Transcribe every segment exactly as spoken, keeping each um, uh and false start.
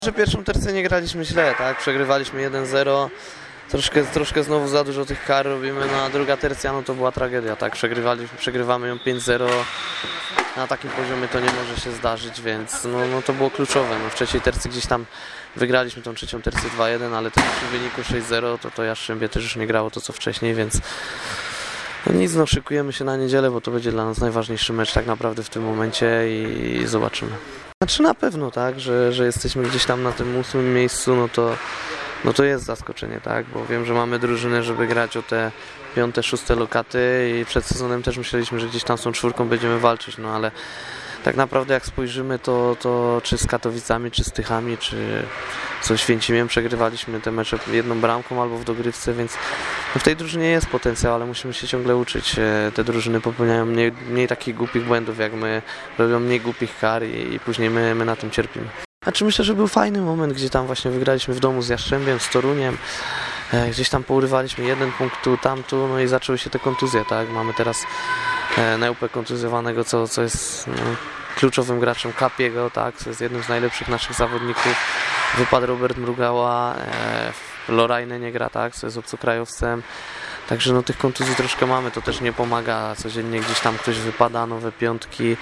Że pierwszą tercję nie graliśmy źle, tak? Przegrywaliśmy jeden zero, troszkę, troszkę znowu za dużo tych kar robimy, no a druga tercja no to była tragedia, tak? Przegrywaliśmy, przegrywamy ją pięć zero, na takim poziomie to nie może się zdarzyć, więc no, no to było kluczowe. No w trzeciej tercji gdzieś tam wygraliśmy tą trzecią tercję dwa jeden, ale też przy wyniku sześć zero to to Jastrzębie też już nie grało to co wcześniej, więc no nic, no szykujemy się na niedzielę, bo to będzie dla nas najważniejszy mecz tak naprawdę w tym momencie i, i zobaczymy. Znaczy na pewno tak, że, że jesteśmy gdzieś tam na tym ósmym miejscu, no to, no to jest zaskoczenie, tak, bo wiem, że mamy drużynę, żeby grać o te piąte, szóste lokaty i przed sezonem też myśleliśmy, że gdzieś tam z tą czwórką będziemy walczyć, no ale tak naprawdę jak spojrzymy, to, to czy z Katowicami, czy z Tychami, czy z Oświęcimiem przegrywaliśmy te mecze jedną bramką albo w dogrywce, więc no w tej drużynie jest potencjał, ale musimy się ciągle uczyć. Te drużyny popełniają mniej, mniej takich głupich błędów jak my, robią mniej głupich kar i, i później my, my na tym cierpimy. Znaczy myślę, że był fajny moment, gdzie tam właśnie wygraliśmy w domu z Jastrzębiem, z Toruniem. Gdzieś tam pourywaliśmy jeden punkt tu, tam tu, no i zaczęły się te kontuzje, tak? Mamy teraz Neupę kontuzjowanego, co, co jest no, kluczowym graczem Kapiego, tak? Co jest jednym z najlepszych naszych zawodników. Wypadł Robert Mrugała, e, Lorajny nie gra, tak? Co jest obcokrajowcem. Także no tych kontuzji troszkę mamy, to też nie pomaga, codziennie gdzieś tam ktoś wypada, nowe piątki,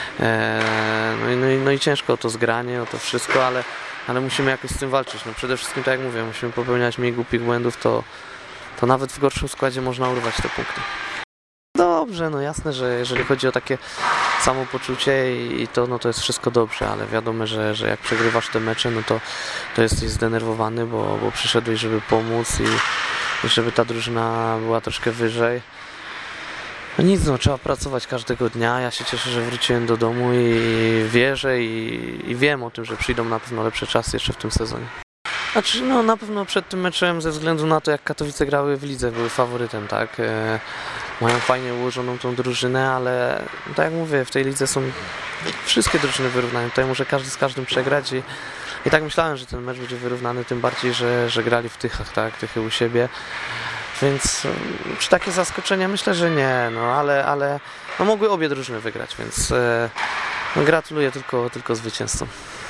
e, no, i, no, i, no i ciężko o to zgranie, o to wszystko, ale, ale musimy jakoś z tym walczyć. No przede wszystkim, tak jak mówię, musimy popełniać mniej głupich błędów, to, to nawet w gorszym składzie można urwać te punkty. Dobrze, no jasne, że jeżeli chodzi o takie samopoczucie i to, no to jest wszystko dobrze, ale wiadomo, że, że jak przegrywasz te mecze, no to, to jesteś zdenerwowany, bo, bo przyszedłeś, żeby pomóc i, i żeby ta drużyna była troszkę wyżej. No nic, no trzeba pracować każdego dnia. Ja się cieszę, że wróciłem do domu i wierzę i, i wiem o tym, że przyjdą na pewno lepsze czasy jeszcze w tym sezonie. Znaczy, no na pewno przed tym meczem, ze względu na to, jak Katowice grały w lidze, były faworytem, tak? E, mają fajnie ułożoną tą drużynę, ale no, tak jak mówię, w tej lidze są wszystkie drużyny wyrównane. Tutaj może każdy z każdym przegrać i, i tak myślałem, że ten mecz będzie wyrównany, tym bardziej, że, że grali w Tychach, tak? Tychy u siebie. Więc czy takie zaskoczenia? Myślę, że nie, no ale, ale no, mogły obie drużyny wygrać, więc e, no, gratuluję tylko, tylko zwycięzcom.